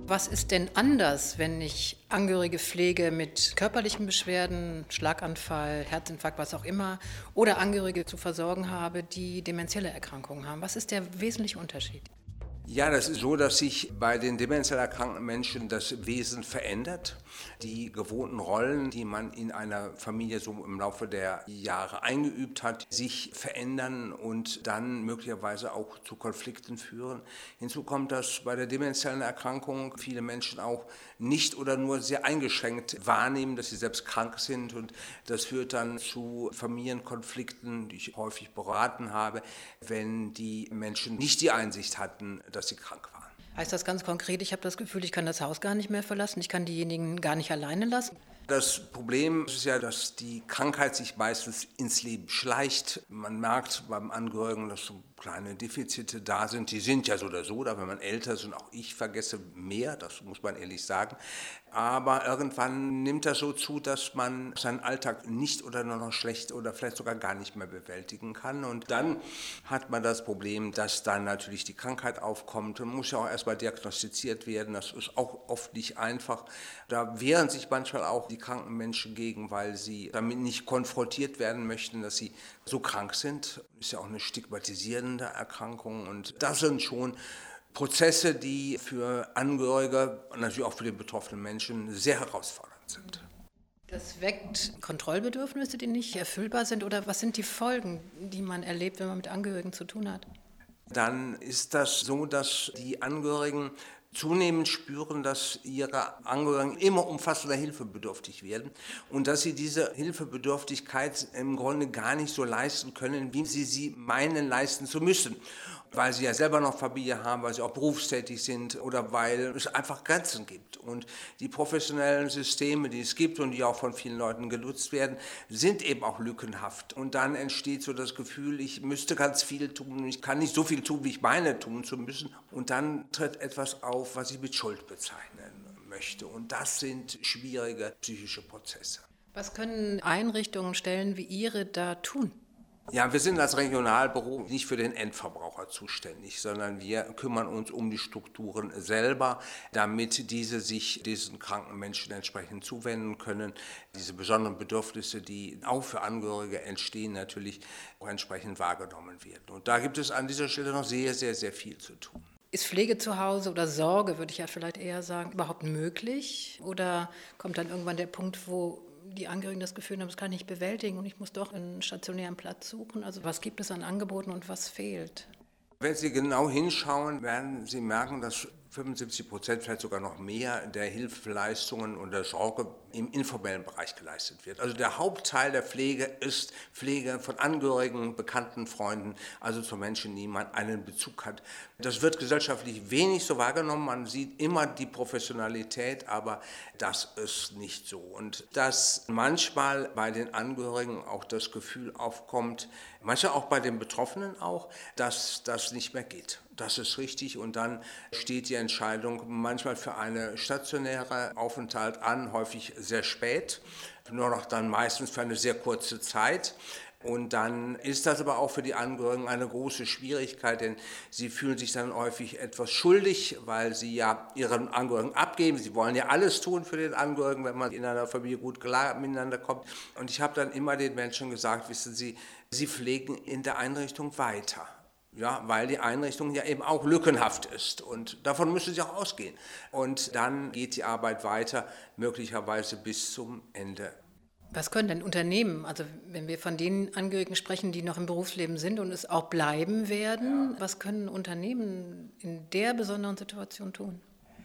Was ist denn anders, wenn ich Angehörige pflege mit körperlichen Beschwerden, Schlaganfall, Herzinfarkt, was auch immer, oder Angehörige zu versorgen habe, die demenzielle Erkrankungen haben? Was ist der wesentliche Unterschied? Ja, das ist so, dass sich bei den demenziell erkrankten Menschen das Wesen verändert. Die gewohnten Rollen, die man in einer Familie so im Laufe der Jahre eingeübt hat, sich verändern und dann möglicherweise auch zu Konflikten führen. Hinzu kommt, dass bei der demenziellen Erkrankung viele Menschen auch nicht oder nur sehr eingeschränkt wahrnehmen, dass sie selbst krank sind, und das führt dann zu Familienkonflikten, die ich häufig beraten habe, wenn die Menschen nicht die Einsicht hatten, dass sie krank waren. Heißt das ganz konkret, ich habe das Gefühl, ich kann das Haus gar nicht mehr verlassen, ich kann diejenigen gar nicht alleine lassen? Das Problem ist ja, dass die Krankheit sich meistens ins Leben schleicht. Man merkt beim Angehörigen, dass so kleine Defizite da sind. Die sind ja so oder so, da wenn man älter ist, und auch ich vergesse mehr, das muss man ehrlich sagen. Aber irgendwann nimmt das so zu, dass man seinen Alltag nicht oder nur noch schlecht oder vielleicht sogar gar nicht mehr bewältigen kann. Und dann hat man das Problem, dass dann natürlich die Krankheit aufkommt. Man muss ja auch erstmal diagnostiziert werden. Das ist auch oft nicht einfach. Da wehren sich manchmal auch die kranken Menschen gegen, weil sie damit nicht konfrontiert werden möchten, dass sie so krank sind. Ist ja auch eine stigmatisierende Erkrankung. Und das sind schon Prozesse, die für Angehörige und natürlich auch für die betroffenen Menschen sehr herausfordernd sind. Das weckt Kontrollbedürfnisse, die nicht erfüllbar sind, oder was sind die Folgen, die man erlebt, wenn man mit Angehörigen zu tun hat? Dann ist das so, dass die Angehörigen zunehmend spüren, dass ihre Angehörigen immer umfassender Hilfe bedürftig werden und dass sie diese Hilfebedürftigkeit im Grunde gar nicht so leisten können, wie sie meinen, leisten zu müssen. Weil sie ja selber noch Familie haben, weil sie auch berufstätig sind oder weil es einfach Grenzen gibt. Und die professionellen Systeme, die es gibt und die auch von vielen Leuten genutzt werden, sind eben auch lückenhaft. Und dann entsteht so das Gefühl, ich müsste ganz viel tun, ich kann nicht so viel tun, wie ich meine tun zu müssen. Und dann tritt etwas auf, was ich mit Schuld bezeichnen möchte. Und das sind schwierige psychische Prozesse. Was können Einrichtungen, Stellen wie Ihre da tun? Ja, wir sind als Regionalbüro nicht für den Endverbraucher zuständig, sondern wir kümmern uns um die Strukturen selber, damit diese sich diesen kranken Menschen entsprechend zuwenden können. Diese besonderen Bedürfnisse, die auch für Angehörige entstehen, natürlich auch entsprechend wahrgenommen werden. Und da gibt es an dieser Stelle noch sehr, sehr, sehr viel zu tun. Ist Pflege zu Hause oder Sorge, würde ich ja vielleicht eher sagen, überhaupt möglich? Oder kommt dann irgendwann der Punkt, wo die Angehörigen das Gefühl haben, das kann ich nicht bewältigen und ich muss doch einen stationären Platz suchen? Also was gibt es an Angeboten und was fehlt? Wenn Sie genau hinschauen, werden Sie merken, dass 75%, vielleicht sogar noch mehr, der Hilfeleistungen und der Sorge im informellen Bereich geleistet wird. Also der Hauptteil der Pflege ist Pflege von Angehörigen, Bekannten, Freunden, also zu Menschen, die man einen Bezug hat. Das wird gesellschaftlich wenig so wahrgenommen. Man sieht immer die Professionalität, aber das ist nicht so. Und dass manchmal bei den Angehörigen auch das Gefühl aufkommt, manchmal auch bei den Betroffenen auch, dass das nicht mehr geht. Das ist richtig, und dann steht die Entscheidung manchmal für einen stationären Aufenthalt an, häufig sehr spät, nur noch dann meistens für eine sehr kurze Zeit. Und dann ist das aber auch für die Angehörigen eine große Schwierigkeit, denn sie fühlen sich dann häufig etwas schuldig, weil sie ja ihren Angehörigen abgeben. Sie wollen ja alles tun für den Angehörigen, wenn man in einer Familie gut klar miteinander kommt. Und ich habe dann immer den Menschen gesagt, wissen Sie, sie pflegen in der Einrichtung weiter. Ja, weil die Einrichtung ja eben auch lückenhaft ist, und davon müssen sie auch ausgehen. Und dann geht die Arbeit weiter, möglicherweise bis zum Ende. Was können denn Unternehmen, also wenn wir von den Angehörigen sprechen, die noch im Berufsleben sind und es auch bleiben werden, was können Unternehmen in der besonderen Situation tun?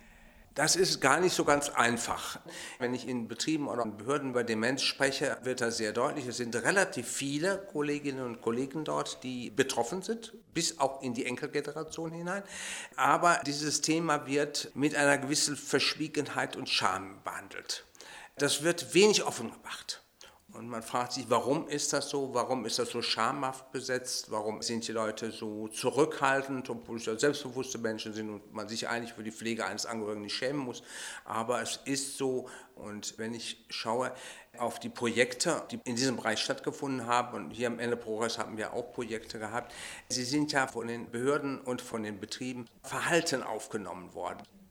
Das ist gar nicht so ganz einfach. Wenn ich in Betrieben oder in Behörden über Demenz spreche, wird das sehr deutlich. Es sind relativ viele Kolleginnen und Kollegen dort, die betroffen sind, bis auch in die Enkelgeneration hinein. Aber dieses Thema wird mit einer gewissen Verschwiegenheit und Scham behandelt. Das wird wenig offen gemacht. Und man fragt sich, warum ist das so? Warum ist das so schamhaft besetzt? Warum sind die Leute so zurückhaltend, obwohl es ja selbstbewusste Menschen sind und man sich eigentlich für die Pflege eines Angehörigen nicht schämen muss? Aber es ist so. Und wenn ich schaue auf die Projekte, die in diesem Bereich stattgefunden haben, und hier am Ende Progress haben wir auch Projekte gehabt, sie sind ja von den Behörden und von den Betrieben verhalten aufgenommen worden.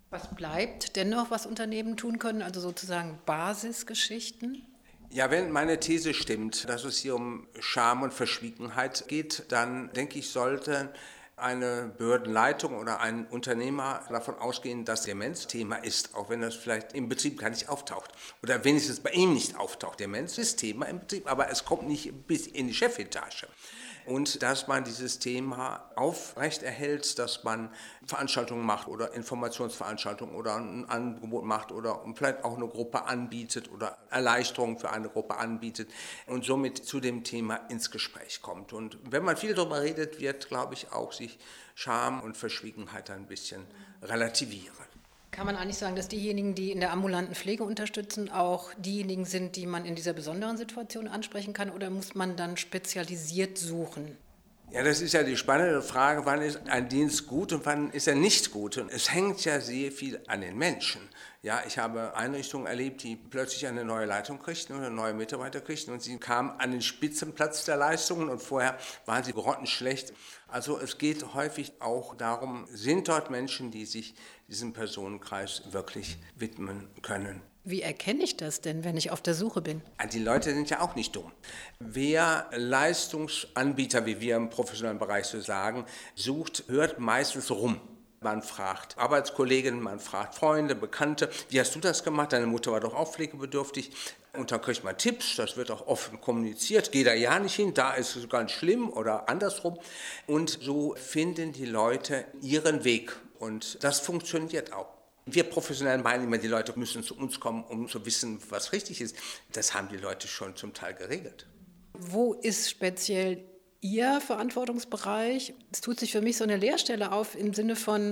Was bleibt dennoch, was Unternehmen tun können, also sozusagen Basisgeschichten? Ja, wenn meine These stimmt, dass es hier um Scham und Verschwiegenheit geht, dann denke ich, sollte eine Behördenleitung oder ein Unternehmer davon ausgehen, dass Demenz Thema ist, auch wenn das vielleicht im Betrieb gar nicht auftaucht oder wenigstens bei ihm nicht auftaucht. Demenz ist Thema im Betrieb, aber es kommt nicht bis in die Chefetage. Und dass man dieses Thema aufrechterhält, dass man Veranstaltungen macht oder Informationsveranstaltungen oder ein Angebot macht oder vielleicht auch eine Gruppe anbietet oder Erleichterungen für eine Gruppe anbietet und somit zu dem Thema ins Gespräch kommt. Und wenn man viel darüber redet, wird, glaube ich, auch sich Scham und Verschwiegenheit ein bisschen relativieren. Kann man eigentlich sagen, dass diejenigen, die in der ambulanten Pflege unterstützen, auch diejenigen sind, die man in dieser besonderen Situation ansprechen kann, oder muss man dann spezialisiert suchen? Ja, das ist ja die spannende Frage, wann ist ein Dienst gut und wann ist er nicht gut. Und es hängt ja sehr viel an den Menschen. Ja, ich habe Einrichtungen erlebt, die plötzlich eine neue Leitung kriegten oder neue Mitarbeiter kriegten und sie kamen an den Spitzenplatz der Leistungen und vorher waren sie grottenschlecht. Also es geht häufig auch darum, sind dort Menschen, die sich diesem Personenkreis wirklich widmen können. Wie erkenne ich das denn, wenn ich auf der Suche bin? Die Leute sind ja auch nicht dumm. Wer Leistungsanbieter, wie wir im professionellen Bereich so sagen, sucht, hört meistens rum. Man fragt Arbeitskollegen, man fragt Freunde, Bekannte, wie hast du das gemacht? Deine Mutter war doch auch pflegebedürftig. Und dann kriegt man Tipps, das wird auch offen kommuniziert, geh da ja nicht hin, da ist es ganz schlimm oder andersrum. Und so finden die Leute ihren Weg und das funktioniert auch. Wir professionell meinen immer, die Leute müssen zu uns kommen, um zu wissen, was richtig ist. Das haben die Leute schon zum Teil geregelt. Wo ist speziell Ihr Verantwortungsbereich? Es tut sich für mich so eine Leerstelle auf im Sinne von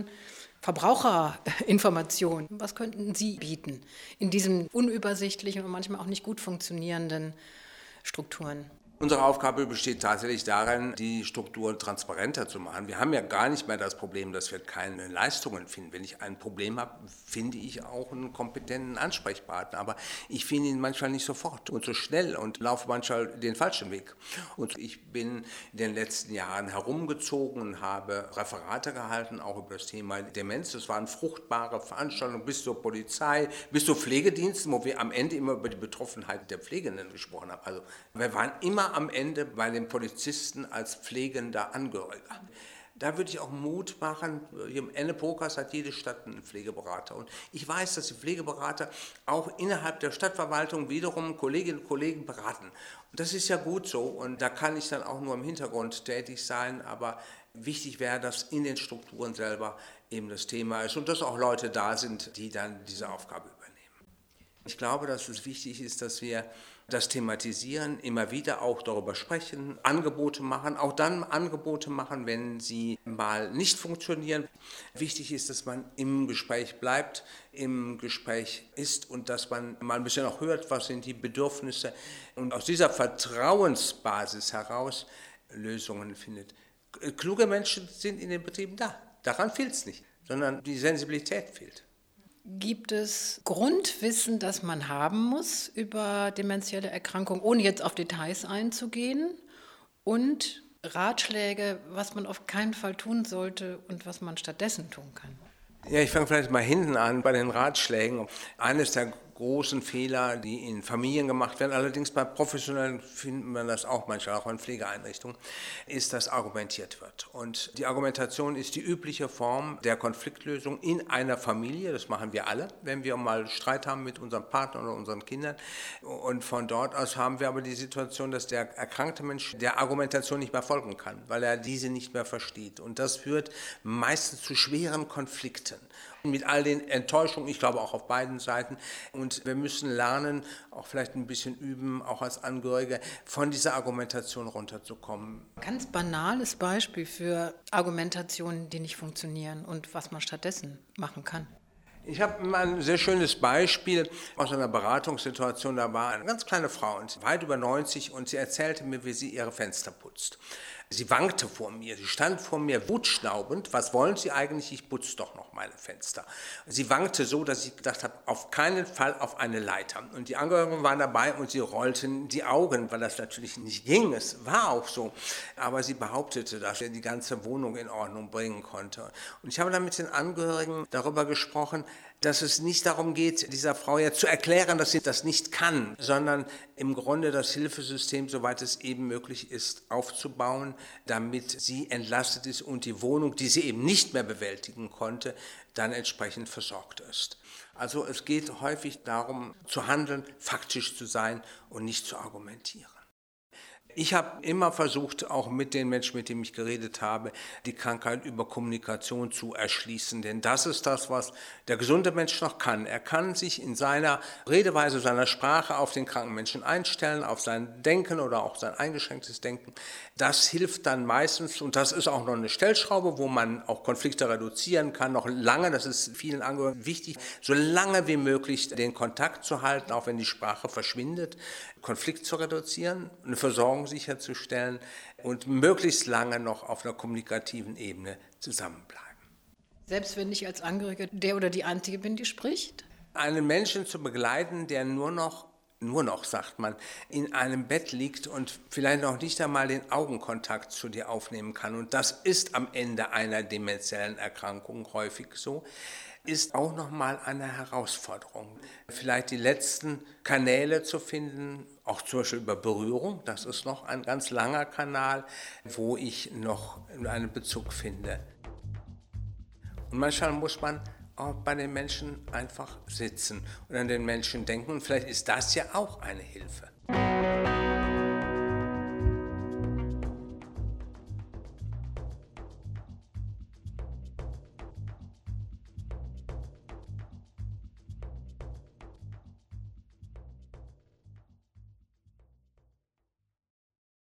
Verbraucherinformation. Was könnten Sie bieten in diesen unübersichtlichen und manchmal auch nicht gut funktionierenden Strukturen? Unsere Aufgabe besteht tatsächlich darin, die Strukturen transparenter zu machen. Wir haben ja gar nicht mehr das Problem, dass wir keine Leistungen finden. Wenn ich ein Problem habe, finde ich auch einen kompetenten Ansprechpartner. Aber ich finde ihn manchmal nicht sofort und so schnell und laufe manchmal den falschen Weg. Und ich bin in den letzten Jahren herumgezogen und habe Referate gehalten, auch über das Thema Demenz. Das waren fruchtbare Veranstaltungen bis zur Polizei, bis zu Pflegediensten, wo wir am Ende immer über die Betroffenheit der Pflegenden gesprochen haben. Also wir waren immer am Ende bei den Polizisten als pflegender Angehöriger. Da würde ich auch Mut machen. Im Ennepokas hat jede Stadt einen Pflegeberater. Und ich weiß, dass die Pflegeberater auch innerhalb der Stadtverwaltung wiederum Kolleginnen und Kollegen beraten. Und das ist ja gut so. Und da kann ich dann auch nur im Hintergrund tätig sein. Aber wichtig wäre, dass in den Strukturen selber eben das Thema ist und dass auch Leute da sind, die dann diese Aufgabe übernehmen. Ich glaube, dass es wichtig ist, dass wir das thematisieren, immer wieder auch darüber sprechen, Angebote machen, auch dann Angebote machen, wenn sie mal nicht funktionieren. Wichtig ist, dass man im Gespräch bleibt, im Gespräch ist und dass man mal ein bisschen auch hört, was sind die Bedürfnisse und aus dieser Vertrauensbasis heraus Lösungen findet. Kluge Menschen sind in den Betrieben da, daran fehlt es nicht, sondern die Sensibilität fehlt. Gibt es Grundwissen, das man haben muss über demenzielle Erkrankungen, ohne jetzt auf Details einzugehen? Und Ratschläge, was man auf keinen Fall tun sollte und was man stattdessen tun kann? Ja, ich fange vielleicht mal hinten an bei den Ratschlägen. Eines der großen Fehler, die in Familien gemacht werden, allerdings bei Professionellen findet man das auch manchmal, auch in Pflegeeinrichtungen, ist, dass argumentiert wird. Und die Argumentation ist die übliche Form der Konfliktlösung in einer Familie, das machen wir alle, wenn wir mal Streit haben mit unserem Partner oder unseren Kindern. Und von dort aus haben wir aber die Situation, dass der erkrankte Mensch der Argumentation nicht mehr folgen kann, weil er diese nicht mehr versteht. Und das führt meistens zu schweren Konflikten. Mit all den Enttäuschungen, ich glaube auch auf beiden Seiten. Und wir müssen lernen, auch vielleicht ein bisschen üben, auch als Angehörige, von dieser Argumentation runterzukommen. Ganz banales Beispiel für Argumentationen, die nicht funktionieren und was man stattdessen machen kann. Ich habe mal ein sehr schönes Beispiel aus einer Beratungssituation. Da war eine ganz kleine Frau, weit über 90, und sie erzählte mir, wie sie ihre Fenster putzt. Sie wankte vor mir, sie stand vor mir wutschnaubend. Was wollen Sie eigentlich? Ich putze doch noch meine Fenster. Sie wankte so, dass ich gedacht habe, auf keinen Fall auf eine Leiter. Und die Angehörigen waren dabei und sie rollten die Augen, weil das natürlich nicht ging. Es war auch so. Aber sie behauptete, dass er die ganze Wohnung in Ordnung bringen konnte. Und ich habe dann mit den Angehörigen darüber gesprochen, dass es nicht darum geht, dieser Frau ja zu erklären, dass sie das nicht kann, sondern im Grunde das Hilfesystem, soweit es eben möglich ist, aufzubauen, damit sie entlastet ist und die Wohnung, die sie eben nicht mehr bewältigen konnte, dann entsprechend versorgt ist. Also es geht häufig darum, zu handeln, faktisch zu sein und nicht zu argumentieren. Ich habe immer versucht, auch mit den Menschen, mit denen ich geredet habe, die Krankheit über Kommunikation zu erschließen. Denn das ist das, was der gesunde Mensch noch kann. Er kann sich in seiner Redeweise, seiner Sprache auf den kranken Menschen einstellen, auf sein Denken oder auch sein eingeschränktes Denken. Das hilft dann meistens, und das ist auch noch eine Stellschraube, wo man auch Konflikte reduzieren kann, noch lange, das ist vielen Angehörigen wichtig, so lange wie möglich den Kontakt zu halten, auch wenn die Sprache verschwindet, Konflikt zu reduzieren, eine Versorgung sicherzustellen und möglichst lange noch auf einer kommunikativen Ebene zusammenbleiben. Selbst wenn ich als Angehörige der oder die Einzige bin, die spricht? Einen Menschen zu begleiten, der nur noch, sagt man, in einem Bett liegt und vielleicht noch nicht einmal den Augenkontakt zu dir aufnehmen kann. Und das ist am Ende einer dementiellen Erkrankung häufig so, ist auch nochmal eine Herausforderung. Vielleicht die letzten Kanäle zu finden, auch zum Beispiel über Berührung, das ist noch ein ganz langer Kanal, wo ich noch einen Bezug finde. Und manchmal muss man auch bei den Menschen einfach sitzen und an den Menschen denken. Und vielleicht ist das ja auch eine Hilfe.